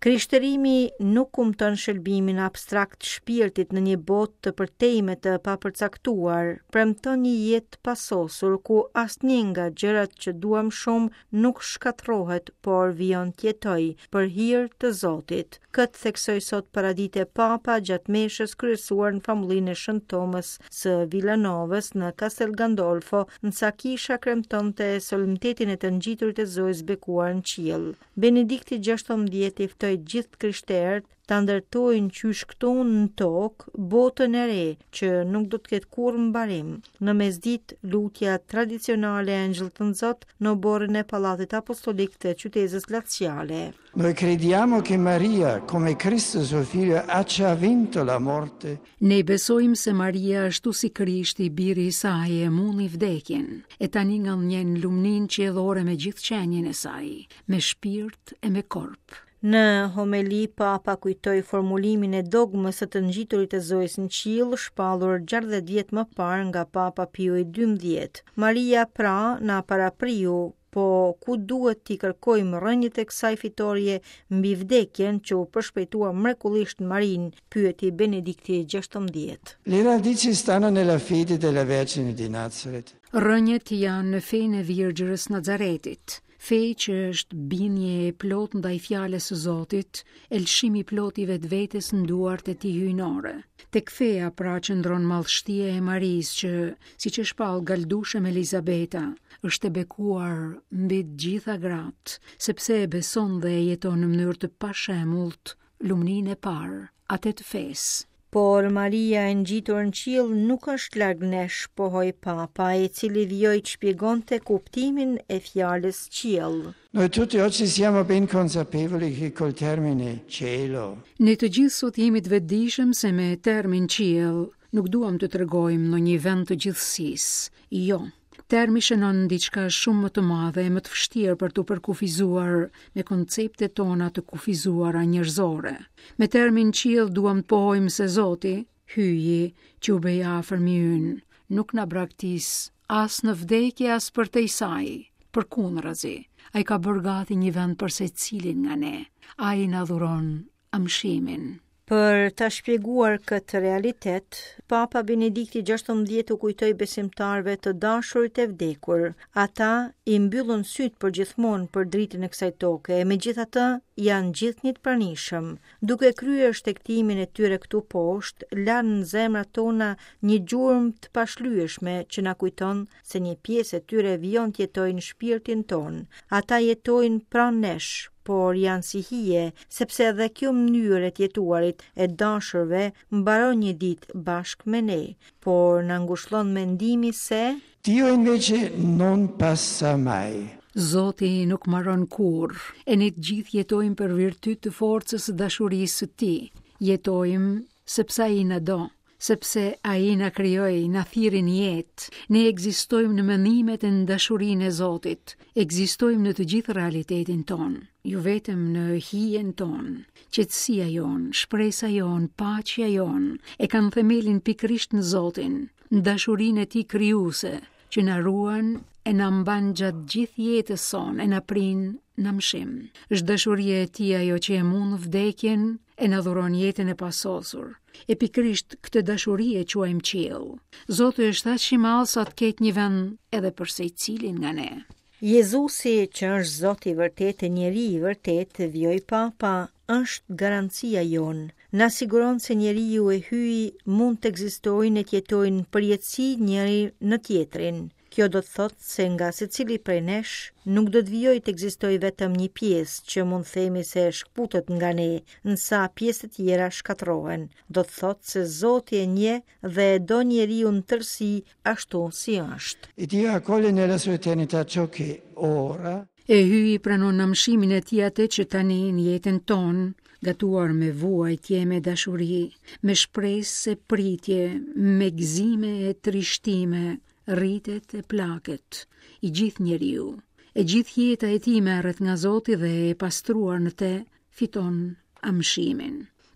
Krishterimi nuk kupton shëlbimin abstrakt shpirtit në një botë të përtejme të papërcaktuar, premton një jetë pasosur ku asnjë nga gjërat që duam shumë nuk shkatërrohet, por vijon të jetoj për hir të Zotit. Këtë theksoi sot paradite Papa gjatë meshës kryesuar në famullinë e Shën Tomës së Villanovës në Castel Gandolfo, sa kisha kremtonte solemnitetin e të ngjiturit të Zojës bekuar në qiell. Benedikti XVI i ftoi gjithë krishterët ta ndërtojnë qysh këtu në tokë botën e re që nuk do të ketë kurrë mbarim. Në mesditë, lutja tradizionale e Angjëllit të Zot në oborrin e Pallatit Apostolik të qytetës Laziale. Noi crediamo che Maria, come Cristo suo figlio, ha già vinto la morte. Ne besojmë se Maria ashtu si Krishti, biri i saj, e mulli vdekjen, e tani ngallnjen lumnin qiellore me gjithë qenjen e saj, me shpirt e me korp. Në homeli, Papa kujtoi formulimin e dogmës së të ngjiturit të Zojës në qiell, shpallur 60 vjet më parë nga Papa Pio XII. Maria pra na parapriu, po ku duhet t'i kërkojmë rënjët e kësaj fitorie mbi vdekjen që u përshpejtua mrekullisht në Marin, pyeti Benedikti XVI. Le radici stanno nella fede della Vergine di Nazaret. Rënjët janë në fenë e Virgjërës Nazaretit. Fej që është binje e plot ndaj fjalës së Zotit, e lëshimi plot i vetvetes në duart e tij hyjnore. Tek feja pra qëndron madhështia e Marisë që, siç e shpall Galdushem Elizabeta, është e bekuar mbi të gjitha gratë, sepse e beson dhe e jeton në mënyrë të pashemullt lumnin e parë, atë të fesë. Por Maria e ngjitur në qiell nuk është larg nesh, pohoi Papa, i cili vijoi të shpjegonte kuptimin e fjalës qiell. Noi tutti oggi siamo ben consapevoli che col termine cielo. Ne të gjithë sot jemi të vetëdijshëm se me termin qiell nuk duam të tregojmë në një vend të gjithësisë. Jo. Termi shënon diçka shumë më të madhe e më të vështirë për të përkufizuar me konceptet tona të kufizuara njerëzore. Me termin qiell duam të pohojmë se Zoti, hyji që u bë afër ynë, nuk na braktis as në vdekje as për te saj. Përkundrazi, ai ka bërë gati një vend për secilin nga ne. Ai na dhuron amshimin. Për ta shpjeguar këtë realitet, Papa Benedikti XVI u kujtoi besimtarëve të dashurit e vdekur. Ata i mbyllën syt për gjithmonë për dritën e kësaj toke, e megjithatë janë gjithnjë të pranishëm. Duke kryer shtektimin e tyre këtu poshtë, lanë në zemrat tona një gjurmë të pashlyeshme që na kujton se një pjesë e tyre vijon të jetojnë në shpirtin ton. Ata jetojnë pranë nesh, por janë si hije, sepse edhe kjo mënyrë e jetuarit e dashurve mbaron një ditë bashkë me ne, por na ngushëllon mendimi se Dio invece non passa mai. Zoti nuk marron kurrë, e ne të gjithë jetojmë për virtyt të forcës së dashurisë së tij. Jetojmë sepse ai na do, sepse ai na krijoi, na thirrën jetë. Ne ekzistojmë në mendimet e në dashurinë e Zotit. Ekzistojmë në të gjithë realitetin ton, jo vetëm në hijen ton. Qetësia jon, shpresa jon, paqja jon e kanë themelin pikërisht në Zotin, në dashurinë e tij krijuese, që na ruan e na mban gjatë gjithë jetës sonë, e na prin në mshim. Është dashuria e tij ajo që e mund vdekjen e na dhuron jetën e pasosur. E pikërisht këtë dashuri e quajmë qiell. Zoti është aq i madh sa të ketë një vend edhe për secilin nga ne. Jezusi, që është Zoti i vërtetë, njeri i vërtetë, vjoj Papa, është garancia jonë. Na siguron se njeriu e hyj mund të ekzistojnë e të jetojnë përjetësi njëri në tjetrin. Kjo do të thotë se nga secili prej nesh nuk do të vijojë të ekzistojë vetëm një pjesë që mund themi se shkputet nga ne, ndsa pjesët tjera shkatërrohen. Do të thotë se Zoti e njeh dhe e do njeriu në tërësi ashtu si është. E Dio accoglie nella sua eternità ciò che ora E hyj pranon në mshimin e tij atë që tani në jetën tonë, gatuar me vuajtje, me dashuri, me shpresë e pritje, me gëzime e trishtime, rritet e plaket, i gjithë njeriu. E gjithë jeta e tij merret nga Zoti dhe e pastruar në te fiton amshimin.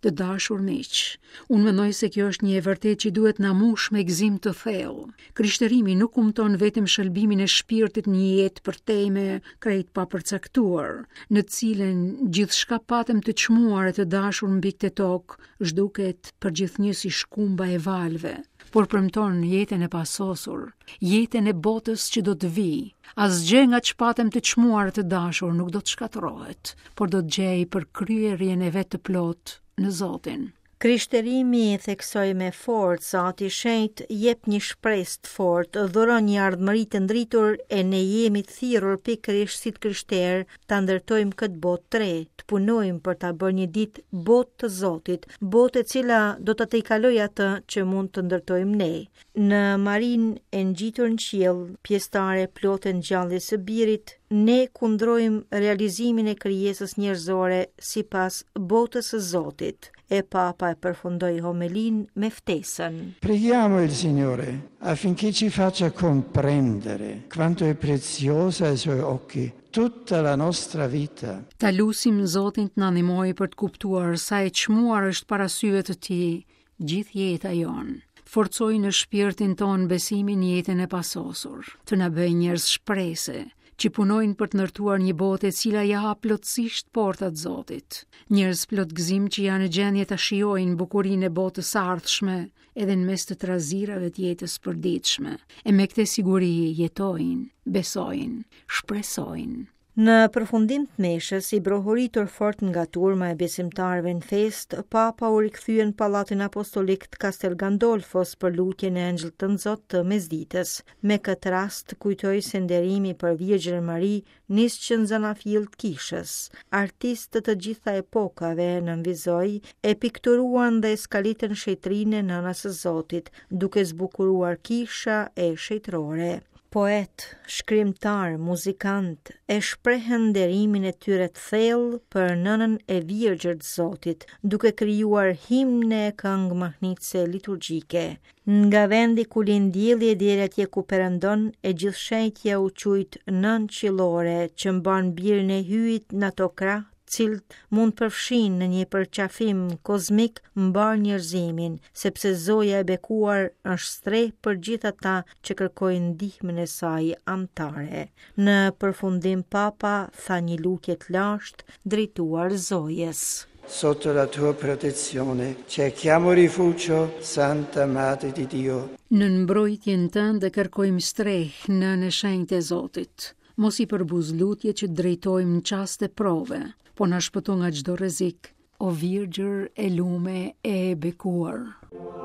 Të dashur miq, unë mendoj se kjo është një e vërtetë që duhet na mush me gëzim të thellë. Krishterimi nuk kupton vetëm shëlbimin e shpirtit në një jetë për teme krejt pa përcaktuar, në të cilën gjithçka patëm të çmuar e të dashur mbi këtë tokë, zhduket përgjithënjë si shkumba e valve, por premton jetën e pasosur, jetën e botës që do të vijë. Asgjë nga ç'patëm të çmuar të dashur nuk do të shkatërrohet, por do të gjej për kryerjen e vet të plot në Zotin. Krishterimi theksoi me fortë se Ati i Shenjtë jep një shpresë të fortë, dhuron një ardhmëri të ndritur e ne jemi të thirrur pikërisht si krishterë ta ndërtojmë këtë botë të re, të punojmë për ta bërë një ditë botë të Zotit, botë e cila do ta tejkalojë atë që mund të ndërtojmë ne. Në Marinë e ngjitur në qiell, pjesëtare plotë e ngjalljes së birit, ne kundrojmë realizimin e krijesës njerëzore sipas botës së Zotit. E Papa e përfundoi homilin me ftesën. Preghiamo il Signore affinché ci faccia comprendere quanto è preziosa ai Suoi occhi tutta la nostra vita. Ta lutim Zotin të na ndihmojë për të kuptuar sa e çmuar është para syve të Tij gjithë jeta jonë. Forcoj në shpirtin ton besimin në jetën e pasosur, të na bëjë njerëz shprese, që punojnë për të ndërtuar një botë e cila ja hap plotësisht portat Zotit. Njerëz plot gëzim që janë në gjendje ta shijojnë bukurinë e botës së ardhshme, edhe në mes të trazirave të jetës përditshme. E me këtë siguri jetojnë, besojnë, shpresojnë. Në përfundim të meshës, i brohuritur fort nga turma e besimtarëve në fest, Papa u rikthye në pallatin apostolik të Castel Gandolfos për lutjen e Engjëllit të Nxot të mesditës. Me këtë rast kujtoi se nderimi për Virgjën Mari nis që në zanafill të kishës. Artistë të gjitha epokave nënvizoi e pikturuan dhe skalitën shetërine e Nënës së Zotit, duke zbukuruar kisha e shetërore. Poet, shkrimtar, muzikant e shprehen nderimin e tyre të thellë për Nënën e Virgjër të Zotit, duke krijuar himne e këngë mahnitse liturgjike. Nga vendi ku lind dielli deri atje ku perëndon, e gjithëshëjtja u quajt Nën Qiellore, që mban birin e hyjit në ato krah cilët mund përfshin në një përqafim kozmik mbar njerëzimin, sepse Zoja e bekuar është streh për gjithë ata që kërkojnë ndihmën e saj anëtare. Në përfundim Papa tha një lutje të lashtë drejtuar Zojes. Sotto la tua protezione cerchiamo rifugio, Santa Madre di Dio. Në mbrojtjen tënde kërkojmë streh në shenjtë e Zotit. Mos i përbuz lutje që drejtojmë në çast e prove, po na shpëto nga çdo rrezik, o Virgjër e lume e bekuar.